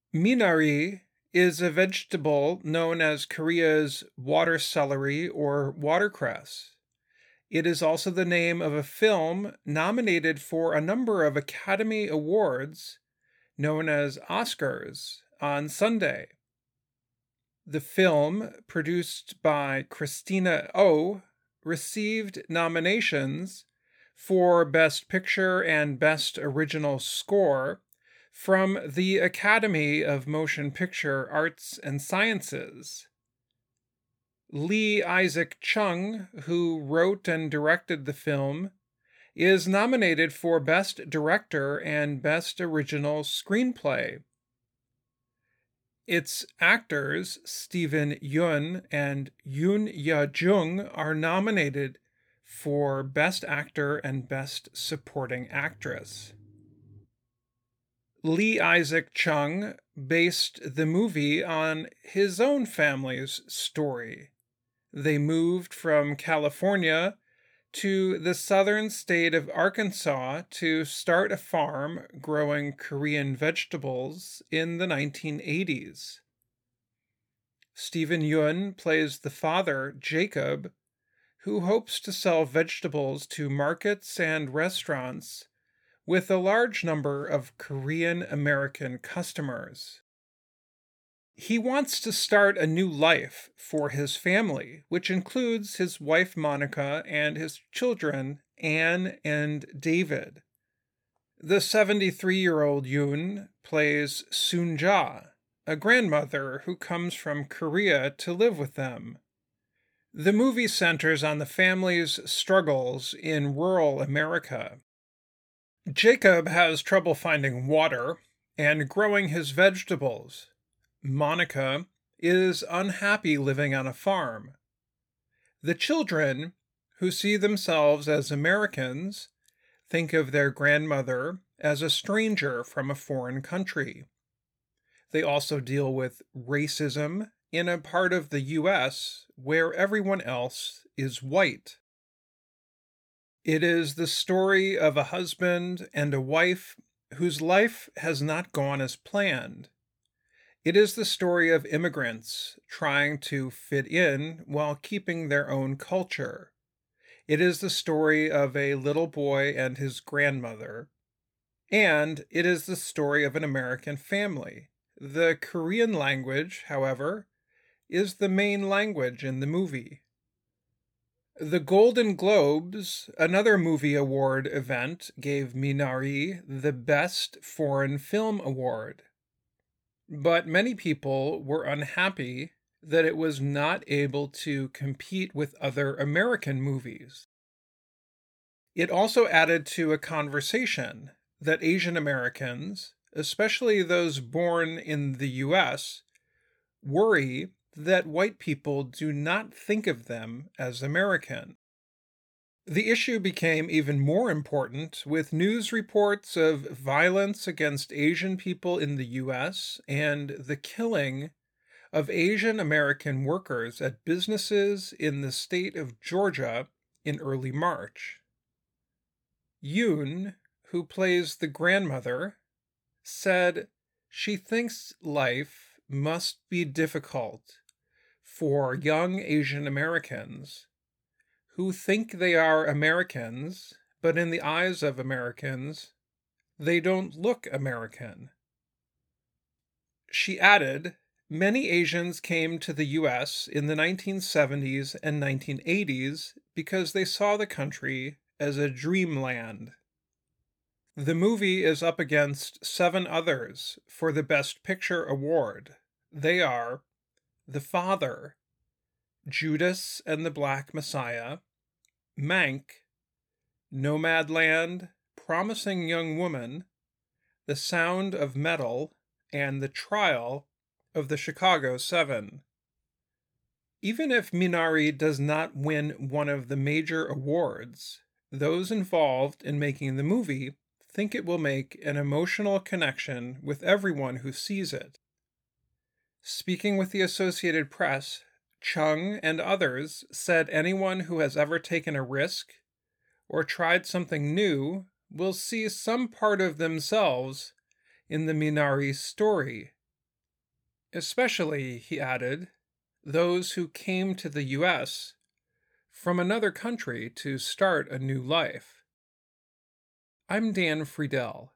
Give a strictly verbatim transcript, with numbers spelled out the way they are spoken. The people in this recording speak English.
Minari is a vegetable known as Korea's water celery or watercress. It is also the name of a film nominated for a number of Academy Awards known as Oscars on Sunday. The film, produced by Christina Oh, received nominations for Best Picture and Best Original Score from the Academy of Motion Picture Arts and Sciences. Lee Isaac Chung, who wrote and directed the film, is nominated for Best Director and Best Original Screenplay. Its actors, Steven Yeun and Yoon Ya Jung, are nominated for Best Actor and Best Supporting Actress. Lee Isaac Chung based the movie on his own family's story. They moved from California to the southern state of Arkansas to start a farm growing Korean vegetables in the nineteen eighties. Steven Yeun plays the father, Jacob, who hopes to sell vegetables to markets and restaurants with a large number of Korean American customers. He wants to start a new life for his family, which includes his wife Monica and his children Anne and David. The seventy-three-year-old Yoon plays Soon-ja, a grandmother who comes from Korea to live with them. The movie centers on the family's struggles in rural America. Jacob has trouble finding water and growing his vegetables. Monica is unhappy living on a farm. The children, who see themselves as Americans, think of their grandmother as a stranger from a foreign country. They also deal with racism in a part of the U S where everyone else is white. It is the story of a husband and a wife whose life has not gone as planned. It is the story of immigrants trying to fit in while keeping their own culture. It is the story of a little boy and his grandmother. And it is the story of an American family. The Korean language, however, is the main language in the movie. The Golden Globes, another movie award event, gave Minari the Best Foreign Film Award. But many people were unhappy that it was not able to compete with other American movies. It also added to a conversation that Asian Americans, especially those born in the U S, worry that white people do not think of them as American. The issue became even more important with news reports of violence against Asian people in the U S and the killing of Asian American workers at businesses in the state of Georgia in early March. Yoon, who plays the grandmother, said she thinks life must be difficult for young Asian Americans who think they are Americans, but in the eyes of Americans, they don't look American. She added, many Asians came to the U S in the nineteen seventies and nineteen eighties because they saw the country as a dreamland. The movie is up against seven others for the Best Picture award. They are The Father, Judas and the Black Messiah, Mank, Nomadland, Promising Young Woman, The Sound of Metal, and The Trial of the Chicago Seven. Even if Minari does not win one of the major awards, those involved in making the movie think it will make an emotional connection with everyone who sees it. Speaking with the Associated Press, Chung and others said anyone who has ever taken a risk or tried something new will see some part of themselves in the Minari story. especially, he added, those who came to the U S from another country to start a new life. I'm Dan Friedel,